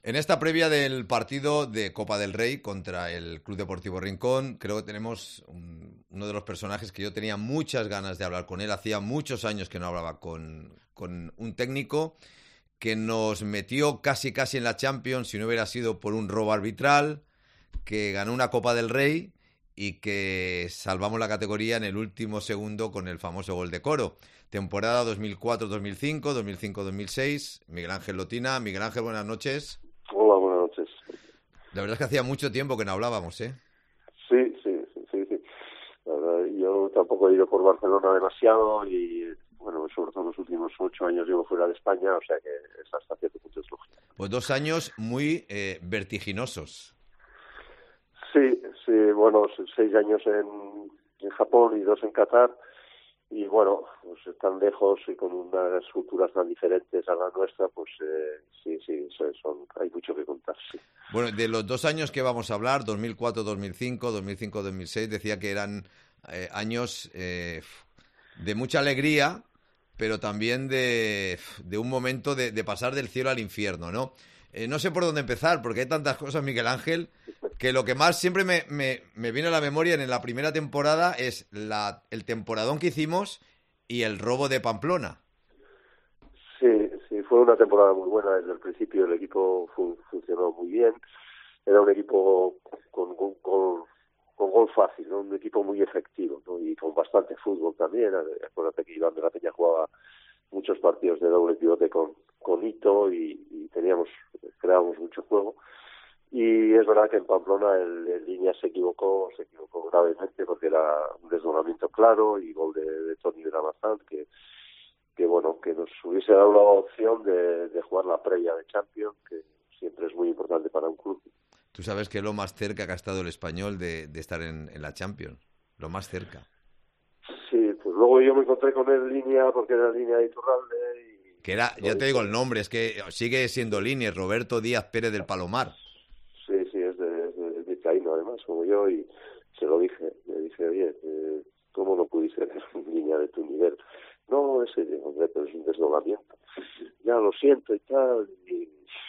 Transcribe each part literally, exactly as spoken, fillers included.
En esta previa del partido de Copa del Rey contra el Club Deportivo Rincón, creo que tenemos un- uno de los personajes que yo tenía muchas ganas de hablar con él. Hacía muchos años que no hablaba con, con un técnico que nos metió casi casi en la Champions si no hubiera sido por un robo arbitral, que ganó una Copa del Rey y que salvamos la categoría en el último segundo con el famoso gol de Coro. Temporada dos mil cuatro dos mil cinco, dos mil cinco dos mil seis. Miguel Ángel Lotina. Miguel Ángel, buenas noches. Hola, buenas noches. La verdad es que hacía mucho tiempo que no hablábamos, ¿eh? Sí, sí, sí, sí, sí. La verdad, yo tampoco he ido por Barcelona demasiado y, bueno, sobre todo los últimos ocho años llevo fuera de España, o sea que es hasta cierto punto es lógico. Pues dos años muy eh, vertiginosos. Sí, sí, bueno, seis años en, en Japón y dos en Qatar. Y bueno, pues tan lejos y con unas culturas tan diferentes a la nuestra, pues eh, sí, sí, son, son, hay mucho que contar, sí. Bueno, de los dos años que vamos a hablar, dos mil cuatro dos mil cinco, dos mil cinco dos mil seis, decía que eran eh, años eh, de mucha alegría, pero también de, de un momento de, de pasar del cielo al infierno, ¿no? Eh, no sé por dónde empezar, porque hay tantas cosas, Miguel Ángel, que lo que más siempre me, me, me viene a la memoria en la primera temporada es la, el temporadón que hicimos y el robo de Pamplona. Sí, sí, fue una temporada muy buena desde el principio, el equipo fun- funcionó muy bien, era un equipo con, con, con, con gol fácil, ¿no? Un equipo muy efectivo, ¿no? Y con bastante fútbol también. Acuérdate que Iván de la Peña jugaba muchos partidos de doble pivote con, con Ito y, y teníamos, creábamos mucho juego. Y es verdad que en Pamplona el, el línea se equivocó, se equivocó gravemente porque era un desdoblamiento claro y gol de, de Toni Gramazán que, que bueno, que nos hubiese dado la opción de, de jugar la previa de Champions, que siempre es muy importante para un club. Tú sabes que es lo más cerca que ha estado el Español de, de estar en, en la Champions. Lo más cerca. Sí, pues luego yo me encontré con él en línea porque era línea de Iturralde Que era, y lo ya te digo el dije. nombre, es que sigue siendo línea, Roberto Díaz Pérez del Palomar. Sí, sí, es de, es de, de Vizcaíno además, como yo, y se lo dije. Le dije, oye, eh, ¿cómo no pudiste hacer una línea de tu nivel? No, ese, hombre, pero es un desdoblamiento. Ya lo siento y tal. Y,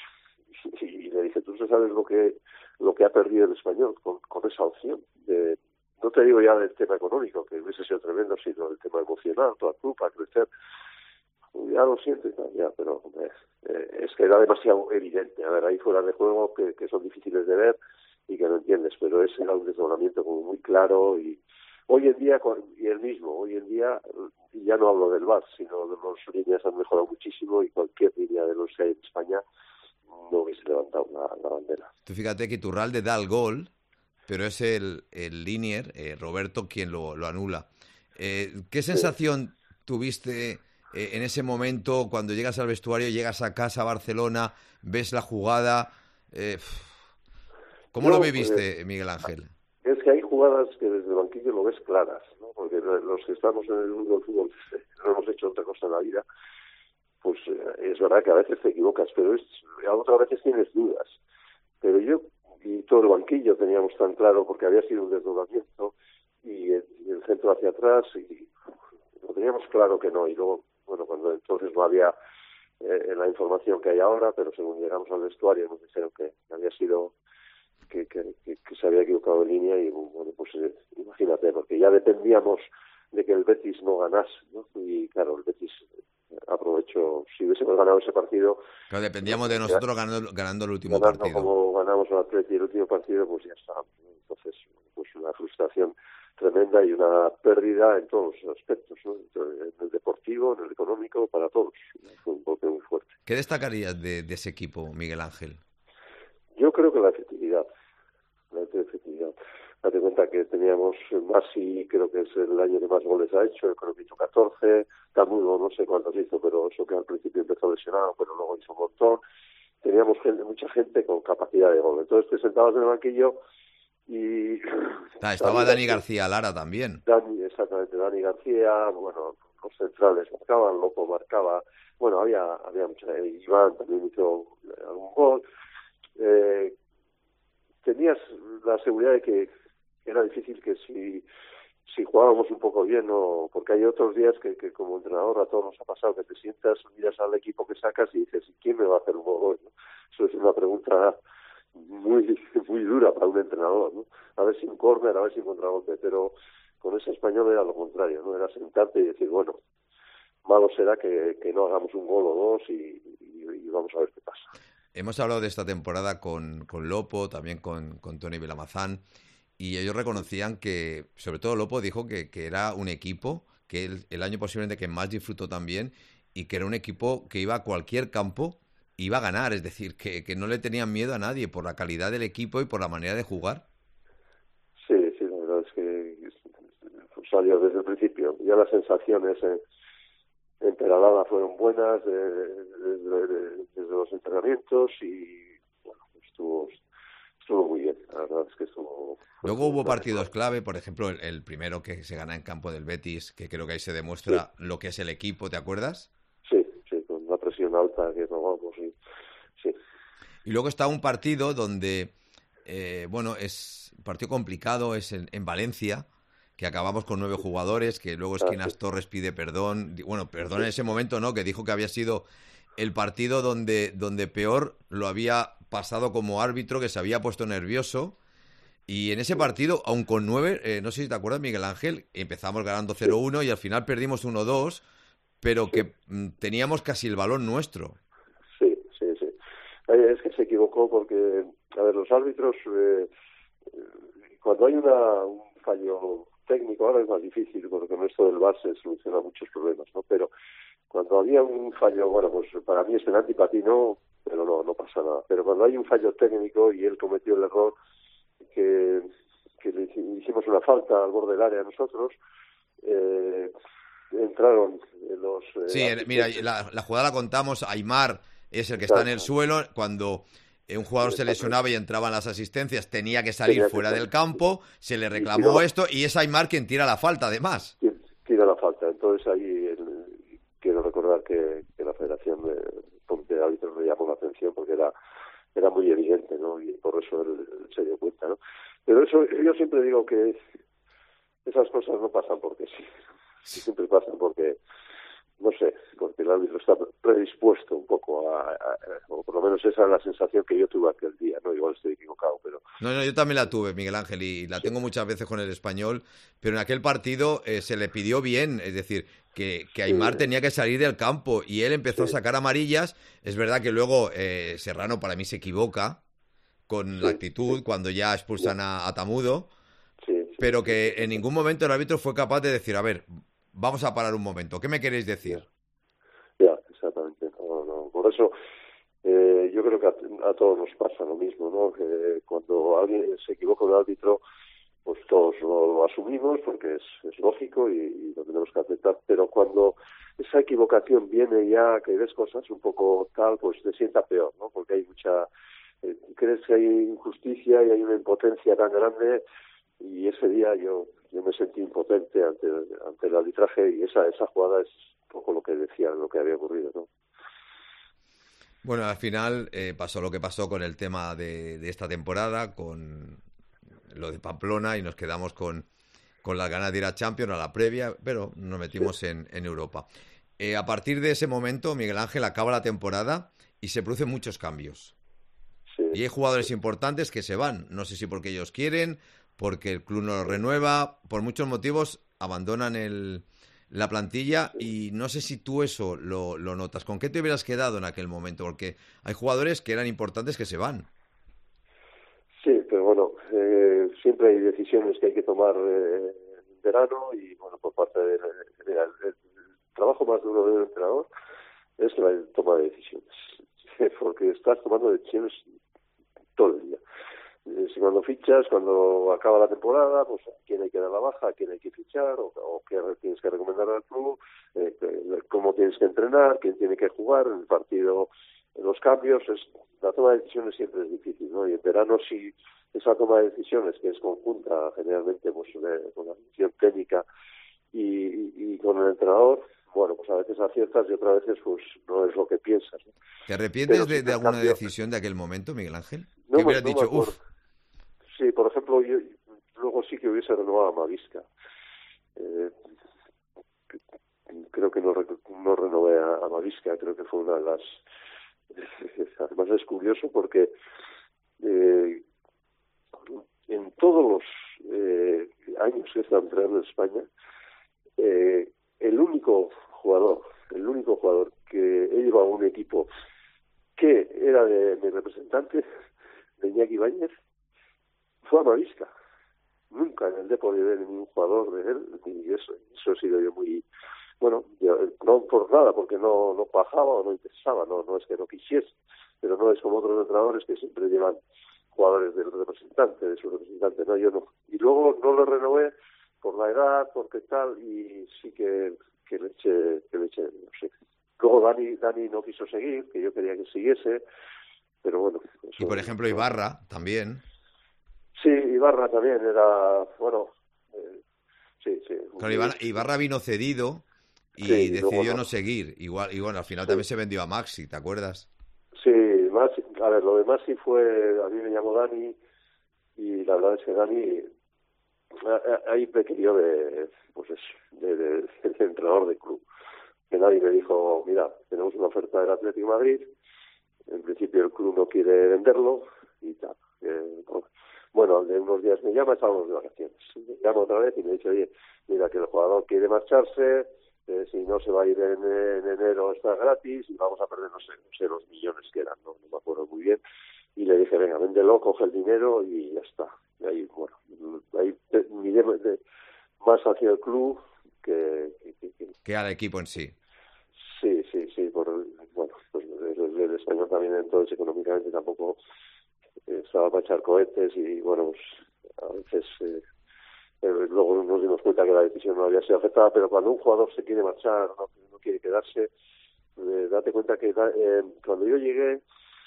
y, y le dije, tú sabes lo que lo que ha perdido el Español con, con esa opción. De, no te digo ya del tema económico, que hubiese sido tremendo, sino del tema emocional, toda el club, para crecer. Ya lo siento y tal, ya, pero hombre, eh, es que era demasiado evidente. A ver, hay fuera de juego que, que son difíciles de ver y que no entiendes, pero ese era un desdoblamiento como muy claro y hoy en día, y el mismo, hoy en día, ya no hablo del V A R, sino de los líneas han mejorado muchísimo y cualquier línea de los que hay en España no hubiese levantado la, la bandera. Tú fíjate que Iturralde da el gol, pero es el, el linier, eh, Roberto, quien lo, lo anula. Eh, ¿Qué Sí. sensación tuviste eh, en ese momento cuando llegas al vestuario, llegas a casa a Barcelona, ves la jugada? Eh, ¿Cómo lo Yo, eh, viviste, Miguel Ángel? es que hay jugadas que desde el banquillo lo ves claras, ¿no? Porque los que estamos en el mundo del fútbol no hemos hecho otra cosa en la vida, pues eh, es verdad que a veces te equivocas, pero es, a otras veces tienes dudas. Pero yo y todo el banquillo teníamos tan claro porque había sido un desdoblamiento y el, y el centro hacia atrás y lo teníamos claro que no. Y luego, bueno, cuando entonces no había eh, la información que hay ahora, pero según llegamos al vestuario nos dijeron que había sido que, que, que, que se había equivocado en línea y bueno, pues eh, imagínate, porque ya dependíamos de que el Betis no ganase, ¿no? Y claro, el Betis aprovechó, si hubiésemos ganado ese partido, Claro, dependíamos de ya, nosotros ganando, ganando el último ganando partido. como ganamos al Atleti el último partido, pues ya estábamos, ¿no? Entonces, pues una frustración tremenda y una pérdida en todos los aspectos, ¿no? En el deportivo, en el económico, para todos. Fue un golpe muy fuerte. ¿Qué destacarías de, de ese equipo, Miguel Ángel? Yo creo que la efectividad, la efectividad. Date cuenta que teníamos Masi, creo que es el año que más goles ha hecho, creo que hizo catorce, Camudo no sé cuántos hizo, pero eso que al principio empezó lesionado, pero luego hizo un montón. Teníamos gente, mucha gente con capacidad de gol. Entonces te sentabas en el banquillo y Ah, estaba sabías Dani que García Lara también. Dani, exactamente, Dani García, bueno, los centrales marcaban, Lopo marcaba, bueno, había había mucha, Iván también hizo algún gol. Eh, tenías la seguridad de que era difícil que si si jugábamos un poco bien o porque hay otros días que, que como entrenador a todos nos ha pasado que te sientas, miras al equipo que sacas y dices, ¿quién me va a hacer un gol hoy? ¿No? eso es una pregunta muy muy dura para un entrenador, ¿no? A ver si un córner, a ver si un contragolpe, pero con ese Español era lo contrario, ¿no? Era sentarte y decir, bueno, malo será que, que no hagamos un gol o dos y, y, y vamos a ver qué pasa. Hemos hablado de esta temporada con, con Lopo, también con, con Tony Vilamazán, y ellos reconocían que, sobre todo Lopo dijo que, que era un equipo, que el, el año posiblemente que más disfrutó también, y que era un equipo que iba a cualquier campo, iba a ganar, es decir, que, que no le tenían miedo a nadie por la calidad del equipo y por la manera de jugar. Sí, sí, la verdad es que salió desde el principio. Ya las sensaciones en, en Peralada fueron buenas desde, desde los entrenamientos y bueno, estuvo estuvo muy bien. La verdad es que estuvo... Luego hubo partidos clave, por ejemplo, el, el primero que se gana en campo del Betis, que creo que ahí se demuestra sí. lo que es el equipo, ¿te acuerdas? Sí, sí, con una presión alta que no vamos, y, sí. Y luego está un partido donde, eh, bueno, es un partido complicado, es en, en Valencia, que acabamos con nueve jugadores, que luego Esquinas ah, sí. Torres pide perdón, bueno, perdón sí. en ese momento, ¿no? Que dijo que había sido el partido donde, donde peor lo había pasado como árbitro, que se había puesto nervioso. Y en ese partido, aun con nueve, eh, no sé si te acuerdas, Miguel Ángel, empezamos ganando cero uno y al final perdimos uno dos, pero sí. que mm, teníamos casi el balón nuestro. Sí, sí, sí. Es que se equivocó porque, a ver, los árbitros, eh, cuando hay una, un fallo técnico, ahora es más difícil porque con esto del V A R se soluciona muchos problemas, ¿no? Pero cuando había un fallo, bueno, pues para mí es penalti, para ti no, pero no, no pasa nada. Pero cuando hay un fallo técnico y él cometió el error, que, que le hicimos una falta al borde del área nosotros, eh, entraron los... Eh, sí, mira, la, la jugada la contamos, Aimar es el que está en el suelo, cuando un jugador se lesionaba y entraban las asistencias, tenía que salir tenía fuera que del campo, se le reclamó y esto, y es Aimar quien tira la falta, además. Tira la falta, entonces ahí el, quiero recordar que, que la Federación de Comité de Árbitros le llamó la atención porque era era muy evidente, ¿no? Y por eso él, él se dio cuenta, ¿no? Pero eso, yo siempre digo que esas cosas no pasan porque sí, siempre pasan porque, no sé, porque el árbitro está predispuesto un poco a, a, a, o por lo menos esa es la sensación que yo tuve aquel día, ¿no? Igual estoy equivocado, pero... No, no, yo también la tuve, Miguel Ángel, y la sí. tengo muchas veces con el Español, pero en aquel partido eh, se le pidió bien, es decir, que, que Aimar sí. tenía que salir del campo y él empezó sí. a sacar amarillas. Es verdad que luego eh, Serrano para mí se equivoca con sí. la actitud sí. cuando ya expulsan a, a Tamudo, sí, sí, pero que en ningún momento el árbitro fue capaz de decir, a ver, vamos a parar un momento, ¿qué me queréis decir? Ya, ya exactamente, no, no, por eso... Eh, yo creo que a, a todos nos pasa lo mismo, ¿no? Que cuando alguien se equivoca un árbitro, pues todos lo, lo asumimos porque es, es lógico y, y lo tenemos que aceptar, pero cuando esa equivocación viene ya, que ves cosas un poco tal, pues te sienta peor, ¿no? Porque hay mucha... Eh, crees que hay injusticia y hay una impotencia tan grande y ese día yo yo me sentí impotente ante, ante el arbitraje y esa, esa jugada es un poco lo que decía, lo que había ocurrido, ¿no? Bueno, al final eh, pasó lo que pasó con el tema de, de esta temporada, con lo de Pamplona, y nos quedamos con, con las ganas de ir a Champions, a la previa, pero nos metimos sí. en, en Europa. Eh, a partir de ese momento, Miguel Ángel acaba la temporada y se producen muchos cambios. Sí. Y hay jugadores importantes que se van, no sé si porque ellos quieren, porque el club no los renueva, por muchos motivos abandonan el... la plantilla y no sé si tú eso lo, lo notas. ¿Con qué te hubieras quedado en aquel momento? Porque hay jugadores que eran importantes que se van. Sí, pero bueno, eh, siempre hay decisiones que hay que tomar eh, en verano y bueno, por parte de... Mira, el, el trabajo más duro de un entrenador es la toma de decisiones, porque estás tomando decisiones todo el día. Si cuando fichas, cuando acaba la temporada, pues a quién hay que dar la baja, a quién hay que fichar, o, o qué tienes que recomendar al club, eh, cómo tienes que entrenar, quién tiene que jugar en el partido, en los cambios. Es, la toma de decisiones siempre es difícil, ¿no? Y en verano sí, esa toma de decisiones, que es conjunta generalmente pues de, con la dirección técnica y, y, y con el entrenador, bueno, pues a veces aciertas y otras veces pues no es lo que piensas, ¿no? ¿Te arrepientes de, de alguna cambio, decisión de aquel momento, Miguel Ángel? No, ¿Qué hubieras no dicho? Uf. Sí, por ejemplo, yo luego sí que hubiese renovado a Mavisca. Eh, creo que no, no renové a, a Mavisca, creo que fue una de las Además es curioso porque eh, en todos los eh, años que he estado entrenando en España, eh, el único jugador, el único jugador que he llevado a un equipo que era de mi representante, de Iñaki Ibáñez, fue a Marisca. Nunca en el Depor de ver ningún jugador de él, y eso, eso he sido yo muy, bueno, yo, no por nada, porque no, no bajaba o no interesaba, no, no es que no quisiese, pero no es como otros entrenadores que siempre llevan jugadores del representante, de su representante, no, yo no. Y luego no lo renové por la edad, porque tal, y sí que, que le eché, que le eché, no sé. Luego Dani, Dani no quiso seguir, que yo quería que siguiese, pero bueno. Eso, y por ejemplo Ibarra no. También. Sí, Ibarra también era, bueno, eh, sí, sí. Claro, Ibarra, Ibarra vino cedido y sí, decidió no. no seguir. Igual, y bueno, al final sí. También se vendió a Maxi, ¿te acuerdas? Sí, Maxi, a ver, lo de Maxi fue, a mí me llamó Dani, y la verdad es que Dani, ahí me querió de, pues eso, de, de, de, de entrenador de club. Que nadie me dijo, mira, tenemos una oferta del Atlético de Madrid, en principio el club no quiere venderlo, y tal. Eh, Bueno, de unos días me llama, estábamos de vacaciones. Me llama otra vez y me dice, oye, mira que el jugador quiere marcharse, eh, si no se va a ir en, en enero está gratis y vamos a perder, no sé, no sé los millones que eran, no, no me acuerdo muy bien. Y le dije, venga, véndelo, coge el dinero y ya está. Y ahí, bueno, ahí miré más hacia el club que... Que, que, que, que al equipo en sí. Sí, sí, sí, por, bueno, pues el, el español también entonces económicamente tampoco... estaba para echar cohetes y bueno, pues a veces eh, eh, luego nos dimos cuenta que la decisión no había sido aceptada, pero cuando un jugador se quiere marchar, no, no quiere quedarse, eh, date cuenta que eh, cuando yo llegué,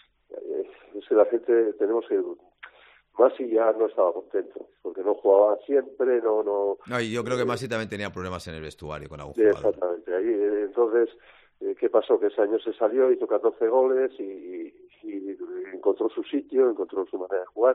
eh, es que la gente, tenemos que, Masi ya no estaba contento, porque no jugaba siempre, no... No, no y yo creo que eh, Masi también tenía problemas en el vestuario con algún jugador. Exactamente, ahí, eh, entonces... ¿Qué pasó? Que ese año se salió, hizo catorce goles y, y, y encontró su sitio, encontró su manera de jugar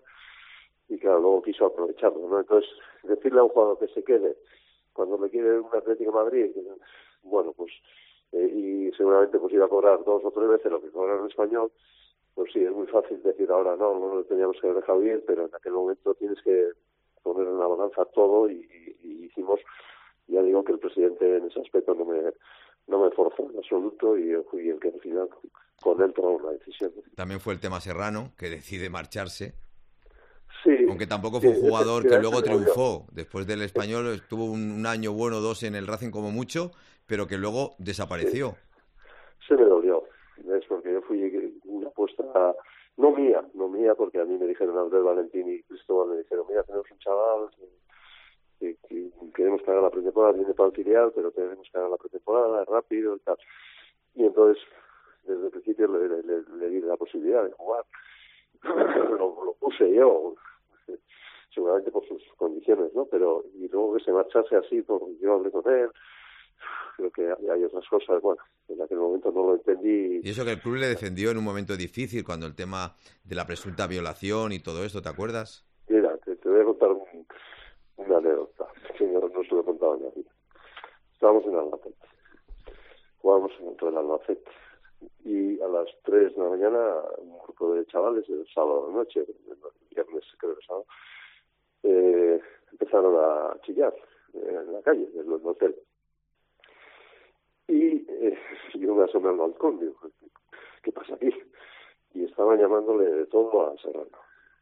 y claro, luego quiso aprovecharlo, ¿no? Entonces, decirle a un jugador que se quede cuando le quiere un Atlético de Madrid, bueno, pues, eh, y seguramente pues iba a cobrar dos o tres veces lo que cobra en español, pues sí, es muy fácil decir ahora no, no lo teníamos que haber dejado bien, pero en aquel momento tienes que poner en la balanza todo y, y, y hicimos, ya digo que el presidente en ese aspecto no me... no me forzó en absoluto y yo fui el que al final con él tomó una decisión. También fue el tema Serrano, que decide marcharse. Sí. Aunque tampoco fue un sí, jugador ese, que ese luego triunfó. Después del sí. español estuvo un, un año bueno, dos en el Racing como mucho, pero que luego desapareció. Sí. Se me dolió. Es porque yo fui una apuesta, no mía, no mía, porque a mí me dijeron Andrés Valentín y Cristóbal, me dijeron, mira, tenemos un chaval... Que, que queremos que haga la pretemporada, viene para el filial, pero tenemos que haga la pretemporada rápido y tal. Y entonces, desde el principio le, le, le, le di la posibilidad de jugar. lo, lo puse yo, seguramente por sus condiciones, ¿no? Pero, y luego que se marchase así, porque yo hablé con él, creo que hay, hay otras cosas, bueno, en aquel momento no lo entendí. Y eso que el club le defendió en un momento difícil, cuando el tema de la presunta violación y todo esto, ¿te acuerdas? Mira, te, te voy a contar un... una anécdota que no, no se lo he contado a nadie. Estábamos en Albacete, jugábamos contra el Albacete y a las tres de la mañana un grupo de chavales, el sábado de noche, el viernes creo que sábado, eh, empezaron a chillar eh, en la calle del hotel. Y eh, yo me asomé al balcón, digo, ¿qué pasa aquí? Y estaban llamándole de todo a Serrano.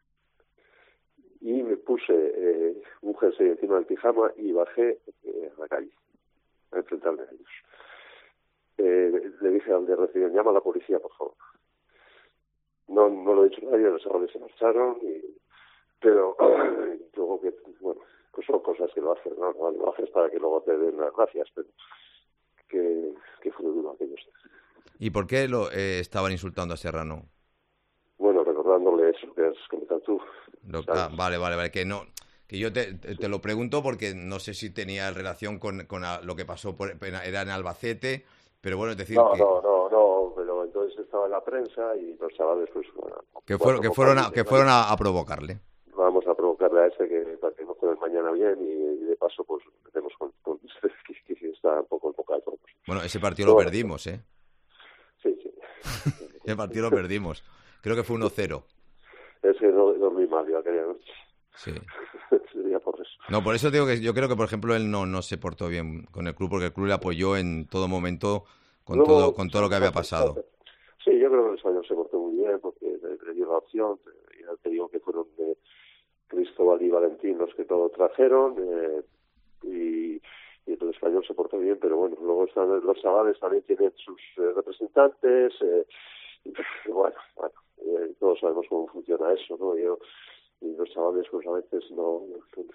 Y me puse eh, un jersey encima del pijama y bajé eh, a la calle a enfrentarme a ellos. Eh, le dije al de recepción, llama a la policía, por favor. No, no lo he dicho a nadie, los chavales se marcharon, y, pero luego que, bueno, pues son cosas que lo haces, ¿no? No lo haces para que luego te den las gracias, pero que, que fue duro aquellos. ¿Y por qué lo eh, estaban insultando a Serrano? Bueno, recordándole eso que has comentado tú. Lo, ah, vale, vale, vale, que no, que yo te, te, te lo pregunto porque no sé si tenía relación con, con a, lo que pasó, por, era en Albacete, pero bueno, es decir no, que... No, no, no, pero entonces estaba en la prensa y los chavales, pues, bueno... Que, fueron, que fueron, a, que fueron a, a provocarle. Vamos a provocarle a ese que para que no juegue mañana bien y, y de paso, pues, metemos con, con que, que está un poco enfocado. Pues. Bueno, ese partido pero lo bueno, perdimos, ¿eh? Sí, sí. Ese partido lo perdimos. Creo que fue uno cero. Es que no dormí mal yo aquella noche. Sí. Sería por eso. No, por eso digo que yo creo que, por ejemplo, él no, no se portó bien con el club, porque el club le apoyó en todo momento con Luego, todo con todo lo que había pasado. Sí, yo creo que el español se portó muy bien porque le, le dio la opción. Ya te digo que fueron de Cristóbal y Valentín los que todo trajeron eh, y, y el español se portó bien, pero bueno, luego están los chavales también tienen sus eh, representantes. Eh, y, bueno, bueno eh, todos sabemos cómo funciona eso, ¿no? Yo, y los chavales pues a veces no...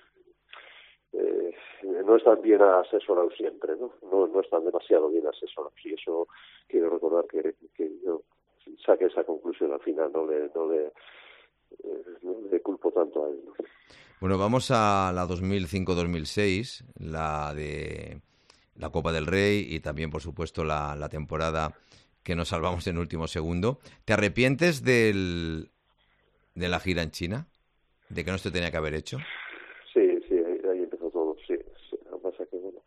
Eh, no están bien asesorados siempre, ¿no? No, no están demasiado bien asesorados y eso quiero recordar que, que yo saqué esa conclusión al final, no le, no le, eh, no le culpo tanto a él, ¿no? Bueno, vamos a la dos mil cinco dos mil seis, la de la Copa del Rey y también, por supuesto, la, la temporada que nos salvamos en último segundo. ¿Te arrepientes del, de la gira en China? ¿De que no se tenía que haber hecho? Sí, sí, ahí, ahí empezó todo, sí, sí. Lo que pasa es que, bueno,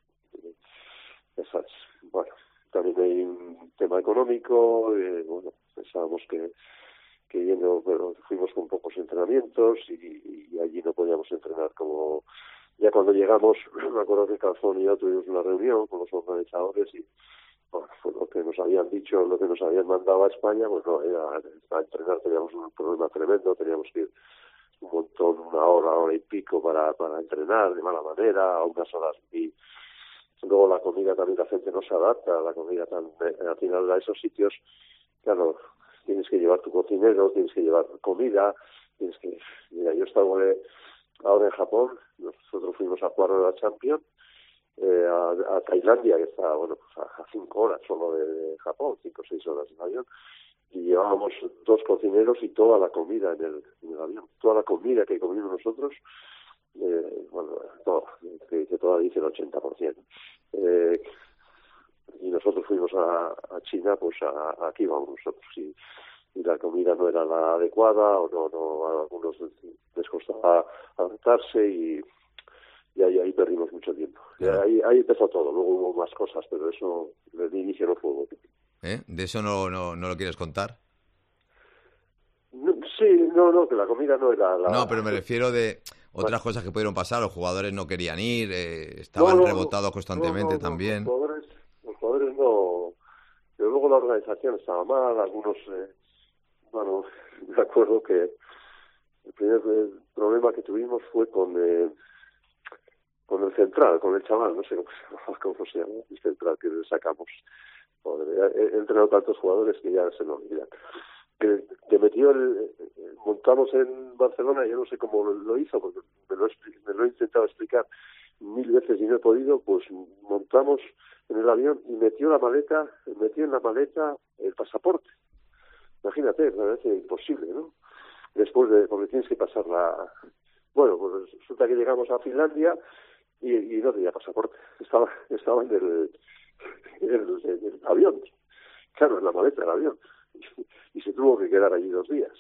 esas, bueno, también hay un tema económico, eh, bueno, pensábamos que, que yendo, pero fuimos con pocos entrenamientos y, y allí no podíamos entrenar como... Ya cuando llegamos, me acuerdo que Calzón y yo tuvimos una reunión con los organizadores y, bueno, fue lo que nos habían dicho, lo que nos habían mandado a España, pues no, era, a entrenar teníamos un problema tremendo, teníamos que ir un montón, una hora, hora y pico para, para entrenar de mala manera, a unas horas. Y luego la comida también, la gente no se adapta a la comida tan, al final a esos sitios, claro, tienes que llevar tu cocinero, tienes que llevar comida, tienes que... Mira, yo estaba ahora en Japón, nosotros fuimos a jugar a la Champions, eh, a, a Tailandia, que está, bueno, pues a, a cinco horas solo de, de Japón, cinco o seis horas en avión, y llevábamos dos cocineros y toda la comida en el, en el avión, toda la comida que comimos nosotros, eh, bueno, toda, que, que toda dice el ochenta por ciento. Eh, y nosotros fuimos a, a China, pues a, a aquí vamos nosotros, y, y la comida no era la adecuada, o no, no a algunos les costaba adaptarse, y, y ahí, ahí perdimos mucho tiempo. Claro. Ahí, ahí empezó todo, luego hubo más cosas, pero eso, el inicio no fue bueno. ¿Eh? ¿De eso no, no, no lo quieres contar? No, sí, no, no, que la comida no era la... No, pero me refiero de otras cosas que pudieron pasar. Los jugadores no querían ir, eh, estaban no, no, rebotados constantemente no, no, también. Los jugadores, los jugadores no... Pero luego la organización estaba mal, algunos... Eh, bueno, me acuerdo que el primer el problema que tuvimos fue con... Eh, con el central, con el chaval, no sé cómo se llama, cómo se llama el central que le sacamos. Joder, he, he entrenado tantos jugadores que ya se me olvidan. Que, que metió el... Montamos en Barcelona, yo no sé cómo lo hizo, porque me lo, he, me lo he intentado explicar mil veces y no he podido, pues montamos en el avión y metió la maleta, metió en la maleta el pasaporte. Imagínate, me parece imposible, ¿no? Después de... porque tienes que pasar la... Bueno, pues resulta que llegamos a Finlandia y, y no tenía pasaporte. Estaba, estaba en el, en el, en el avión. Claro, en la maleta del avión. Y se tuvo que quedar allí dos días.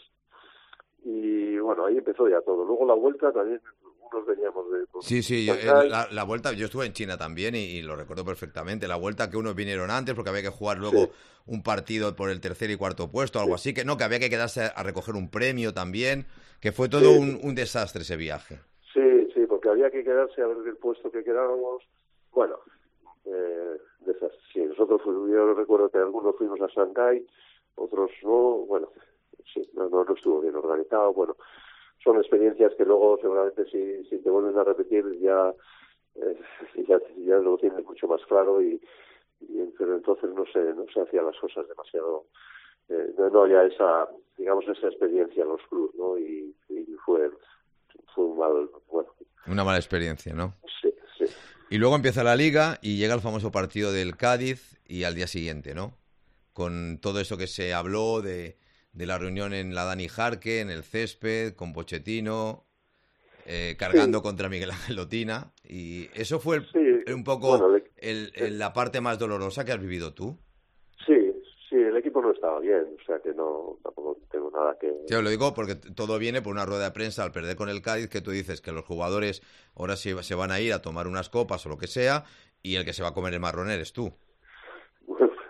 Y bueno, ahí empezó ya todo. Luego la vuelta también, unos veníamos de... Sí, sí, yo, la, la vuelta, yo estuve en China también y, y lo recuerdo perfectamente. La vuelta que unos vinieron antes porque había que jugar luego sí. un partido por el tercer y cuarto puesto, algo sí. así, que no, que había que quedarse a recoger un premio también, que fue todo sí. un, un desastre ese viaje. Sí, sí, porque había que quedarse a ver el puesto que quedábamos. Bueno, eh, desastre. Sí, nosotros, yo recuerdo que algunos fuimos a Shanghái, otros no, bueno, sí, no, no, no estuvo bien organizado, bueno, son experiencias que luego seguramente si, si te vuelven a repetir ya, eh, ya, ya lo tienes mucho más claro y, y pero entonces no se, no se hacían las cosas demasiado, eh, no, no había esa, digamos, esa experiencia en los clubes, ¿no? Y, y fue, fue un mal, bueno. Una mala experiencia, ¿no? Sí, sí. Y luego empieza la Liga y llega el famoso partido del Cádiz y al día siguiente, ¿no? Con todo eso que se habló de, de la reunión en la Dani Jarque, en el césped, con Pochettino, eh, cargando sí. contra Miguel Ángel Lotina. Y eso fue el, sí. un poco bueno, el, el, el, la parte más dolorosa que has vivido tú. Sí, sí, el equipo no estaba bien, o sea que no, tampoco tengo nada que... Sí, os lo digo porque todo viene por una rueda de prensa al perder con el Cádiz, que tú dices que los jugadores ahora sí se van a ir a tomar unas copas o lo que sea, y el que se va a comer el marrón eres tú. Bueno,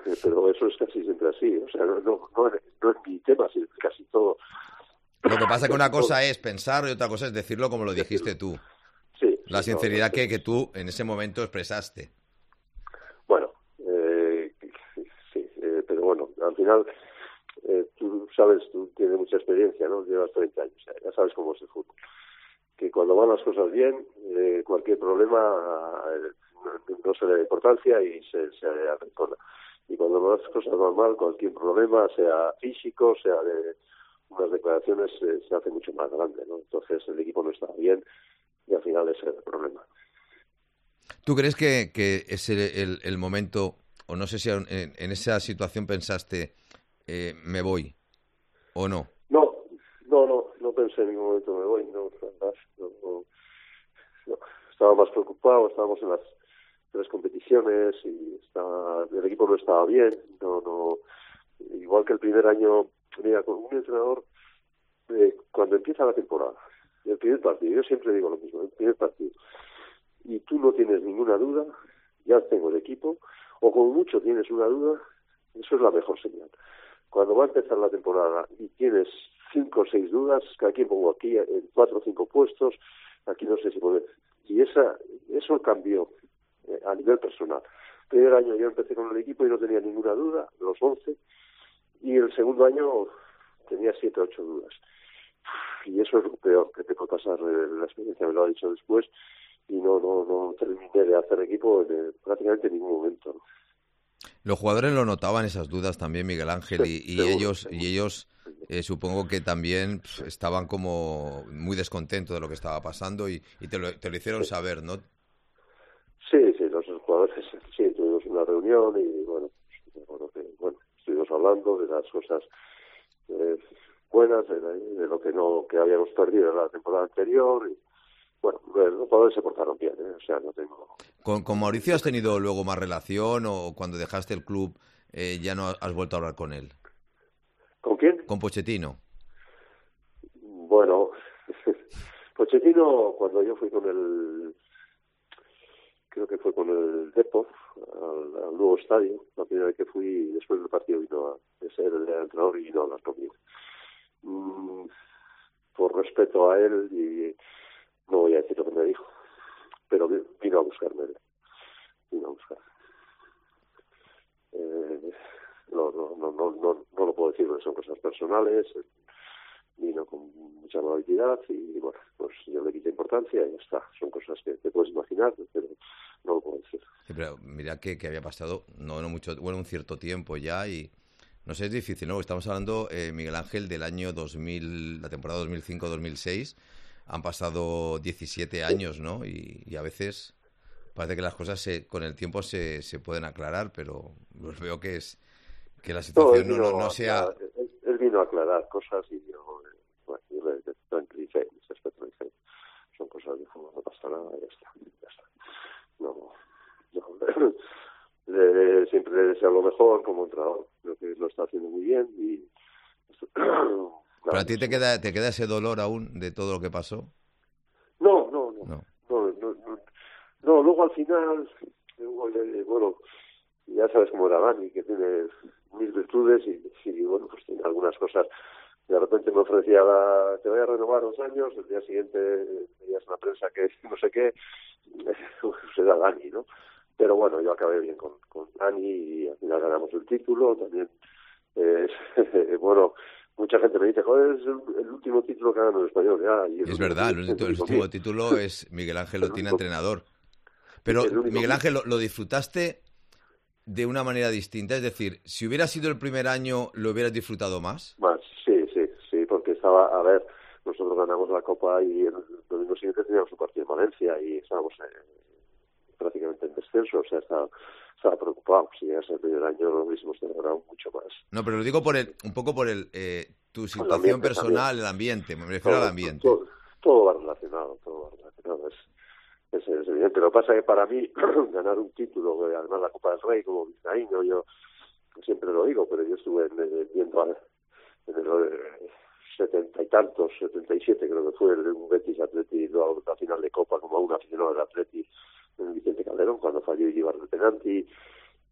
pero eso es casi siempre así. O sea, no, no, no, no es mi tema, sino casi todo. Lo que pasa que una cosa es pensar y otra cosa es decirlo como lo dijiste tú. Sí. La sí, sinceridad no, no, que, que tú en ese momento expresaste. Bueno, eh, sí, eh, pero bueno, al final, eh, tú sabes, tú tienes mucha experiencia, ¿no? Llevas treinta años, ya, ya sabes cómo es el fútbol. Que cuando van las cosas bien, eh, cualquier problema eh, no, no se le da importancia y se, se arrincola. Y cuando las cosas van mal, cualquier problema, sea físico, sea de unas declaraciones, eh, se hace mucho más grande, ¿no? Entonces el equipo no estaba bien y al final ese es el problema. ¿Tú crees que, que es el, el, el momento, o no sé si en, en esa situación pensaste, eh, me voy, o no? No, no, no, no pensé en ningún momento me voy, no, no, no, no. Estaba más preocupado, estábamos en las tres competiciones y estaba, el equipo no estaba bien, no, no, igual que el primer año, mira, con un entrenador, eh, cuando empieza la temporada, el primer partido, yo siempre digo lo mismo, el primer partido, y tú no tienes ninguna duda, ya tengo el equipo, o como mucho tienes una duda, eso es la mejor señal. Cuando va a empezar la temporada y tienes cinco o seis dudas, que aquí pongo aquí en cuatro o cinco puestos, aquí no sé si poner. Y esa, eso cambió eh, a nivel personal. El primer año yo empecé con el equipo y no tenía ninguna duda, los once, y el segundo año tenía siete o ocho dudas. Y eso es lo peor que te puede pasar, eh, la experiencia me lo ha dicho después, y no no no terminé de hacer equipo en, eh, prácticamente en ningún momento, ¿no? Los jugadores lo notaban esas dudas también, Miguel Ángel, y, Sí, y seguro, ellos seguro. y ellos eh, supongo que también pf, estaban como muy descontentos de lo que estaba pasando y, y te, lo, te lo hicieron Sí. saber, ¿no? Sí, sí, los jugadores, sí, tuvimos una reunión y bueno, bueno, que, bueno estuvimos hablando de las cosas eh, buenas, de, de lo que no que habíamos perdido en la temporada anterior y bueno, los jugadores se portaron bien, ¿eh? O sea, no tengo... ¿Con, con Mauricio has tenido luego más relación o cuando dejaste el club eh, ya no has vuelto a hablar con él? ¿Con quién? ¿Con Pochettino? Bueno, Pochettino, cuando yo fui con el... creo que fue con el Depor al, al nuevo estadio, la primera vez que fui, después del partido vino a ser el entrenador y vino a hablar conmigo. Mm, por respeto a él, y no voy a decir lo que me dijo, pero vino a buscarme, vino a buscar. Eh, no, no, no, no, no, no lo puedo decir porque son cosas personales, vino con mucha amabilidad y bueno, pues yo le quité importancia y ya está. Son cosas que te puedes imaginar, pero no lo puedo decir. Sí, pero mira que, que había pasado no, no mucho, bueno, un cierto tiempo ya y no sé, es difícil, ¿no? Estamos hablando, eh, Miguel Ángel, del año dos mil, la temporada dos mil cinco dos mil seis. Han pasado diecisiete Sí. años, ¿no? Y, y a veces parece que las cosas se, con el tiempo se, se pueden aclarar, pero pues veo que es que la No, él situación no, no, vino no a sea... aclarar, él, él vino a aclarar cosas y yo, eh, bueno, yo le, le tranquilicé, en ese aspecto le dije, son cosas de fútbol, no pasa nada, ya está, ya está. No, no, le, siempre le deseo lo mejor como entrenador, creo que lo está haciendo muy bien y ¿Pero nada a ti más. te queda, te queda ese dolor aún de todo lo que pasó? No, no, no, No. no, no, no, no, luego al final, eh, bueno, ya sabes cómo era Dani, que tiene mil virtudes y, y bueno, pues tiene algunas cosas. De repente me ofrecía, la, te voy a renovar dos años, el día siguiente veías en la prensa que no sé qué, pues era Dani, ¿no? Pero bueno, yo acabé bien con, con Dani y al final ganamos el título, también, eh, bueno, mucha gente me dice, joder, es el, el último título que ha ganado el Español, ya, y el Es único verdad, mío, el, el último- el único mío, último título es Miguel Ángel el lo tiene único, entrenador. Pero, el único Miguel mío. Ángel, ¿lo, lo disfrutaste de una manera distinta? Es decir, si hubiera sido el primer año, ¿lo hubieras disfrutado más? Más, sí, sí, sí, porque estaba, a ver, nosotros ganamos la Copa y el domingo siguiente teníamos un partido en Valencia y estábamos eh, prácticamente en descenso, o sea, estaba, estaba preocupado. Si llegase el primer año lo hubiésemos celebrado mucho más. No, pero lo digo por el, un poco por el, eh, tu El situación ambiente también, personal, el ambiente, me refiero al todo, ambiente. todo, todo va relacionado, todo va relacionado, es, es, es evidente. Lo que pasa es que para mí ganar un título, además la Copa del Rey como vizcaíno, yo siempre lo digo, pero yo estuve en, en, viendo a, en el eh, setenta y tantos, setenta y siete creo que fue el un Betis Atleti, luego la final de Copa como un aficionado del Atleti en el Vicente Calderón cuando falló Ibar de penalti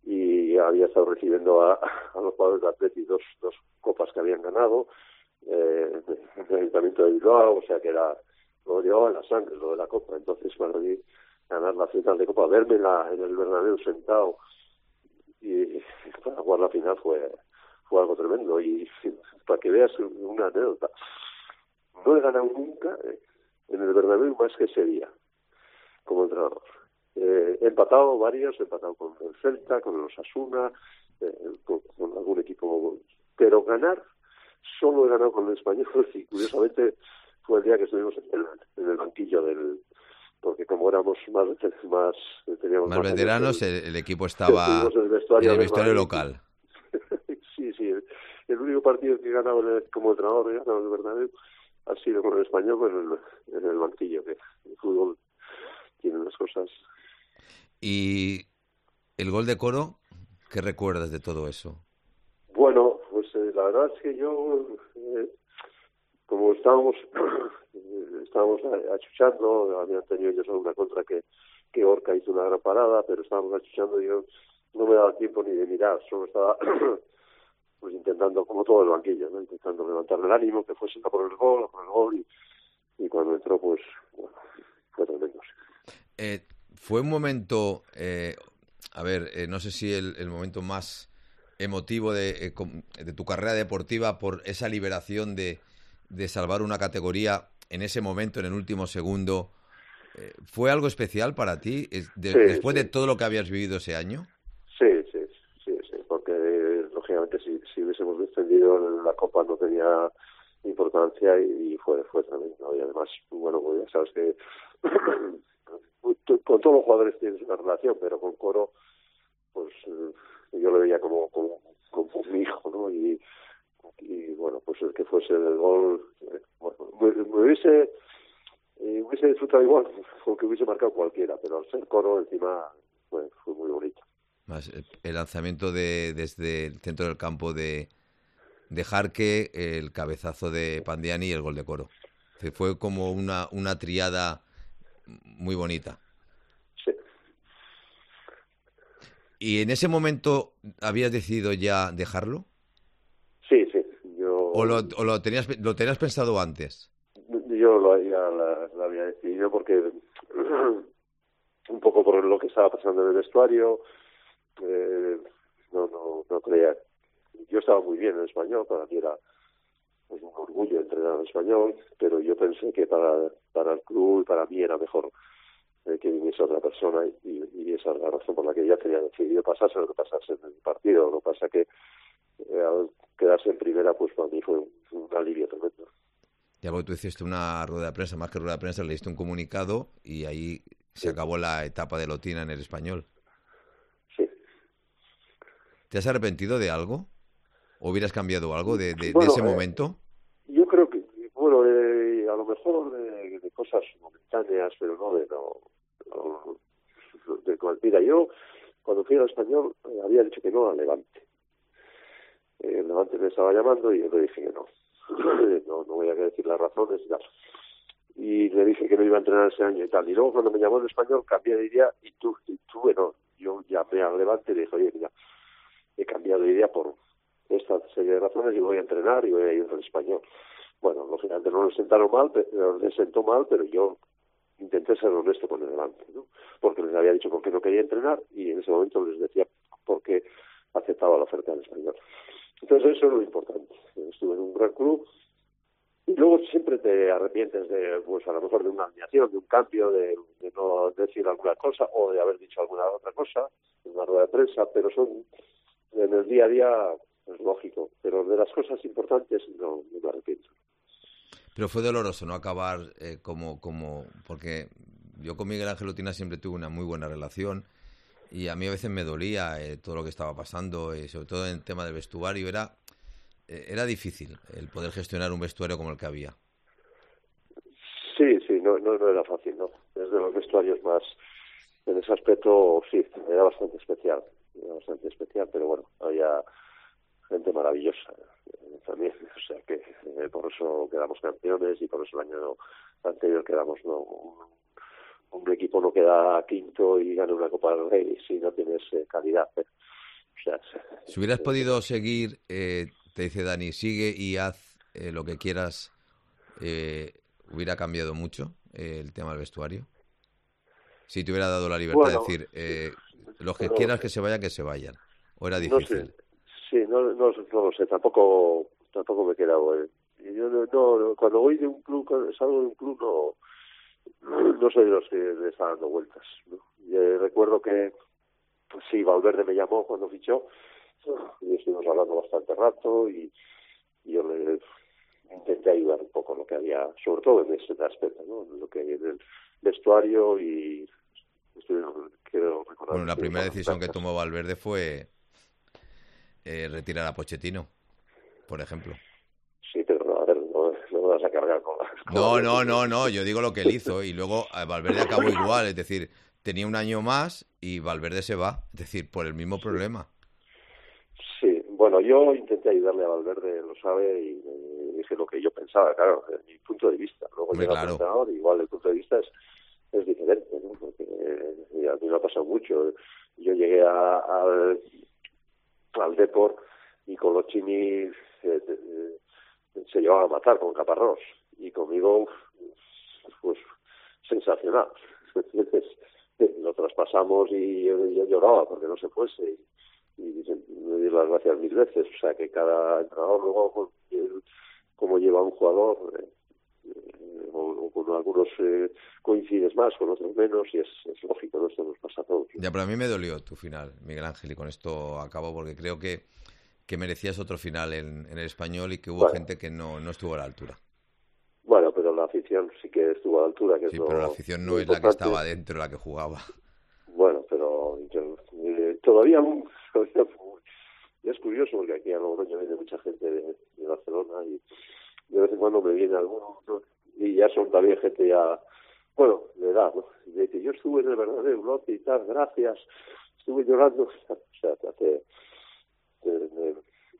y había estado recibiendo a, a los jugadores de Atleti dos, dos copas que habían ganado, eh, en el Ayuntamiento de Bilbao, o sea que era, lo llevaba en la sangre, lo de la copa. Entonces para mí ganar la final de copa, verme en, la, en el Bernabéu sentado y para jugar la final fue, fue algo tremendo. Y para que veas una anécdota, no he ganado nunca en el Bernabéu más que ese día como entrenador. Eh, he empatado varios, he empatado con el Celta, con el Osasuna, eh, con, con algún equipo, pero ganar solo he ganado con el Español y curiosamente fue el día que estuvimos en el, en el banquillo del, porque como éramos más más teníamos más más veteranos, años, el, el equipo estaba en el vestuario, en el vestuario Madrid, local. sí, sí, el, el único partido que he ganado en el, como entrenador, he ganado en el Bernabéu, ha sido con el Español, pues en el, en el banquillo, que el fútbol tiene unas cosas. Y el gol de Coro, ¿qué recuerdas de todo eso? Bueno, pues eh, la verdad es que yo, eh, como estábamos estábamos achuchando, habían tenido ellos una contra que, que Orca hizo una gran parada, pero estábamos achuchando y yo no me daba tiempo ni de mirar, solo estaba pues intentando, como todo el banquillo, ¿no? Intentando levantar el ánimo, que fuese a por el gol, a por el gol, y, y cuando entró, pues, bueno, fue tremendo. Eh, fue un momento, eh, a ver, eh, no sé si el, el momento más emotivo de, eh, de tu carrera deportiva por esa liberación de, de salvar una categoría en ese momento, en el último segundo. Eh, ¿Fue algo especial para ti de, Sí, después sí. de todo lo que habías vivido ese año? Sí, sí, sí, sí, porque lógicamente si, si hubiésemos descendido la Copa no tenía importancia y, y fue fue tremendo. Y además, bueno, pues ya sabes que con todos los jugadores tienes una relación, pero con Coro, pues yo lo veía como, como, como un hijo, ¿no? Y, y bueno, pues el que fuese el gol, eh, bueno, me, me hubiese eh, hubiese disfrutado igual porque hubiese marcado cualquiera, pero al ser Coro encima fue, fue muy bonito. Más el, el lanzamiento de, desde el centro del campo de, de Jarque, el cabezazo de Pandiani y el gol de Coro. Fue como una, una triada muy bonita. Sí. ¿Y en ese momento habías decidido ya dejarlo? Sí, sí. ¿O lo, Yo, o lo tenías lo tenías pensado antes? yo lo, ya la, la había decidido porque un poco por lo que estaba pasando en el vestuario, eh, no, no, no creía. Yo estaba muy bien en español, para mí era pues, un orgullo entrenar en español, pero yo pensé que para, para el club y para mí era mejor eh, que viniese otra persona y, y esa es la razón por la que ya tenía decidido pasarse lo que pasase en el partido. Lo que pasa que eh, al quedarse en primera, pues para mí fue un, un alivio tremendo. Ya porque tú hiciste una rueda de prensa, más que rueda de prensa, le diste un comunicado y ahí se Sí, acabó la etapa de Lotina en el español. sí. ¿Te has arrepentido de algo? ¿O hubieras cambiado algo de, de, de Bueno, ese eh, momento? yo creo que, bueno, eh, a lo mejor de, de cosas momentáneas, pero no de no, no de, de, mira, yo cuando fui al español eh, había dicho que no al Levante. Eh, el Levante me estaba llamando y yo le dije que no. no, no voy a decir las razones y tal. Y le dije que no iba a entrenar ese año y tal. Y luego cuando me llamó el español cambié de idea y tú, y tú bueno, yo llamé al Levante y le dije, oye, mira, he cambiado de idea por esta serie de razones y voy a entrenar y voy a ir al español. Bueno, lógicamente no les sentaron mal, pero les sentó mal, pero yo intenté ser honesto con el Levante, ¿no? Porque les había dicho por qué no quería entrenar y en ese momento les decía por qué aceptaba la oferta del español. Entonces eso es lo importante. Estuve en un gran club y luego siempre te arrepientes de, pues a lo mejor de una alineación, de un cambio, de, de no decir alguna cosa o de haber dicho alguna otra cosa en una rueda de prensa, pero son en el día a día es lógico, pero de las cosas importantes no, no me arrepiento. Pero fue doloroso no acabar eh, como, como... Porque yo con Miguel Ángel Otina siempre tuve una muy buena relación y a mí a veces me dolía eh, todo lo que estaba pasando, y sobre todo en el tema del vestuario. Era, eh, era difícil el poder gestionar un vestuario como el que había. Sí, sí, no, no, no era fácil, ¿no? Es de los vestuarios más, en ese aspecto, sí, era bastante especial, era bastante especial, pero bueno, había gente maravillosa eh, también, o sea que eh, por eso quedamos campeones y por eso el año anterior quedamos, ¿no? Un, un equipo no queda quinto y gana una Copa del Rey si no tienes eh, calidad, ¿eh? O sea, si hubieras podido seguir, eh, te dice Dani, sigue y haz eh, lo que quieras, eh, ¿hubiera cambiado mucho eh, el tema del vestuario? Si te hubiera dado la libertad de bueno, decir, eh, los que no lo quieras sé. que se vayan, que se vayan. ¿O era No sé, difícil? sí, no, no, no lo sé, tampoco tampoco me he quedado. Eh. Y yo no, no, cuando voy de un club, cuando salgo de un club, no, no soy de los que le está dando vueltas, ¿no? Y, eh, recuerdo que, pues sí, Valverde me llamó cuando fichó, y estuvimos hablando bastante rato, y, y yo le intenté ayudar un poco en lo que había, sobre todo en ese aspecto, ¿no? En lo que hay en el vestuario, y estuvimos, quiero recordar Bueno, que la estuvimos primera hablando decisión que tantas. tomó Valverde fue eh, retirar a Pochettino, por ejemplo. Sí, pero no, a ver, no, no me vas a cargar con la, con la No, no, locura. no, no, yo digo lo que él hizo y luego eh, Valverde acabó igual, es decir, tenía un año más y Valverde se va, es decir, por el mismo Sí, problema. sí, bueno, yo intenté ayudarle a Valverde, lo sabe, y eh, dije lo que yo pensaba, claro, desde mi punto de vista. Luego Hombre, llega otro claro. entrenador, y igual el punto de vista es, es diferente, ¿no? Porque eh, a mí me ha pasado mucho. Yo llegué a, a, al Depor y con los chinis eh, eh, se llevaba a matar con Caparrós, y conmigo, pues, sensacional. Entonces, lo traspasamos y yo, yo lloraba porque no se fuese, y, y dicen, me dio las gracias mil veces. O sea, que cada entrenador luego, con, el, cómo lleva un jugador, eh, eh, o, o con algunos eh, coincides más, con otros menos, y es, es lógico, ¿no? Esto nos pasa a todos, ¿no? Ya, pero a mí me dolió tu final, Miguel Ángel, y con esto acabo porque creo que, que merecías otro final en, en el Español y que hubo Bueno, gente que no, no estuvo a la altura. bueno, pero la afición sí que estuvo a la altura, que es Sí, pero la lo, afición lo no es la que estaba importante. dentro, la que jugaba. Bueno, pero yo, eh, todavía, todavía es curioso porque aquí a Logroño viene mucha gente de, de Barcelona, y de vez en cuando me viene alguno, ¿no? Y ya son también gente ya, bueno, de edad, ¿no? Y me dice, yo estuve en el verdadero bloque y tal, gracias, estuve llorando. O sea, te, te, te, me,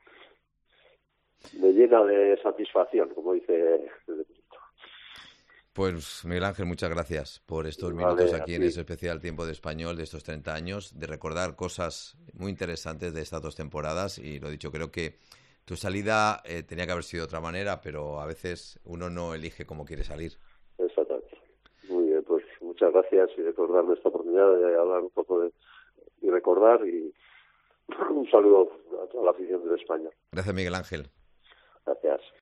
me llena de satisfacción, como dice el Pues Miguel Ángel, muchas gracias por estos minutos vale, a aquí en ti. ese especial Tiempo de Español de estos treinta años, de recordar cosas muy interesantes de estas dos temporadas y lo dicho, creo que tu salida eh, tenía que haber sido de otra manera, pero a veces uno no elige cómo quiere salir. Exactamente. Muy bien, pues muchas gracias y por darme esta oportunidad de hablar un poco de, y recordar, y un saludo a toda la afición de España. Gracias, Miguel Ángel. Gracias.